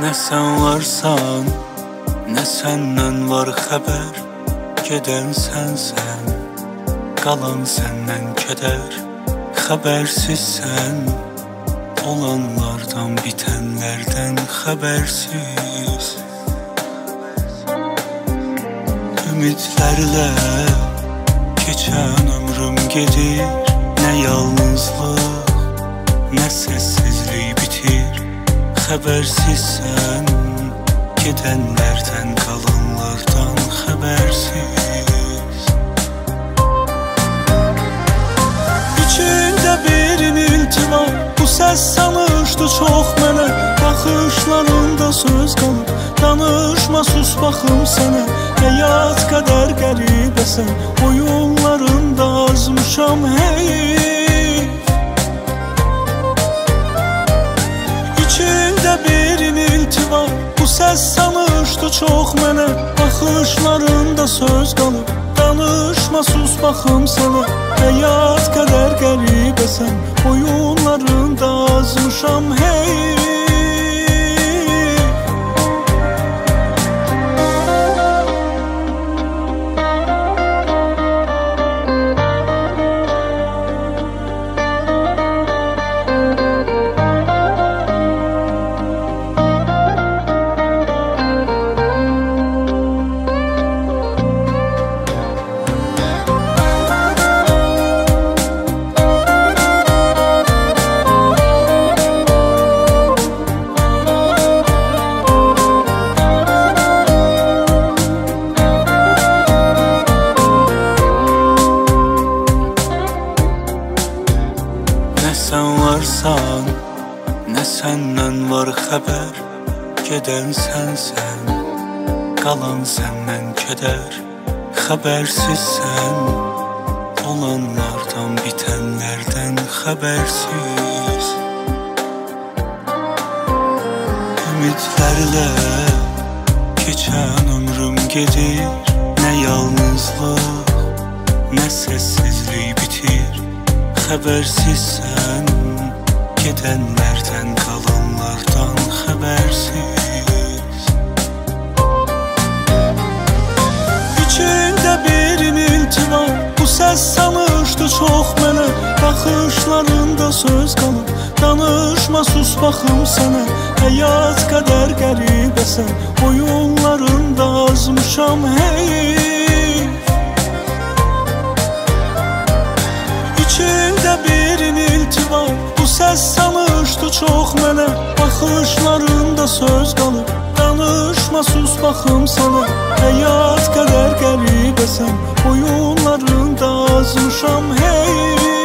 Nə sən varsan, nə səndən var xəbər. Gedən sənsən, qalan səndən kədər. Xəbərsizsən, olanlardan, bitənlərdən xəbərsiz. Ümidlərlə keçən ömrüm gedir. Nə yalnızlıq, nə səssizlik bitir. Xəbərsizsən, gedənlərdən, qalanlardan xəbərsiz. İçində bir inilti var, bu səs sanışdı çox mənə. Baxışlarında söz qalıb, danışma sus baxım sənə. Həyat qədər qəribəsən, oyunlarında azmışam heyf. İçində bir inilti var, bu səs sanışdı çox mənə. Baxışlarında söz qalıb, danışma sus baxım sənə. Həyat qədər qəribəsən, oyunlarında azmışam heyf. Nə sən varsan, nə səndən var xəbər. Gedən sənsən, qalan səndən kədər. Xəbərsizsən, olanlardan, bitənlərdən xəbərsiz. Ümidlərlə keçən ömrüm gedir. Nə yalnızlıq, nə səssizlik bitir. Xəbərsizsən, gedənlərdən, qalanlardan xəbərsiz. İçində bir inilti var, bu səs sanışdı çox mənə. Baxışlarında söz qalıb, danışma sus baxım sənə. Həyat qədər qəribəsən, oyunlarında azmışam heyf. İçində bir inilti var, bu səs sanışdı çox mənə. Baxışlarında söz qalıb, danışma sus baxım sənə. Həyat qədər qəribəsən, oyunlarında azmışam heyf.